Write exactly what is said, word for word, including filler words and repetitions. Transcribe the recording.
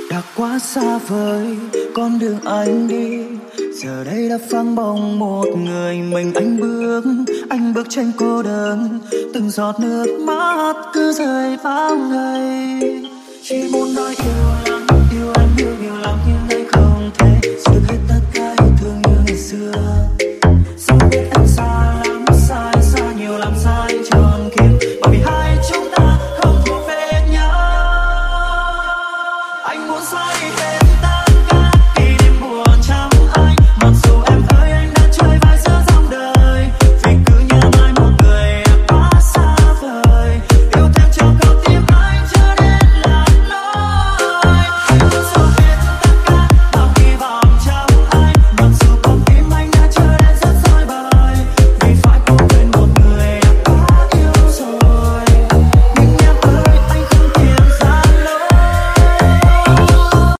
đã quá xa vời con đường anh đi, giờ đây đã phăng bóng một người mình. Anh bước anh bước trên cô đơn, từng giọt nước mắt cứ rơi bao ngày. Chỉ muốn nói yêu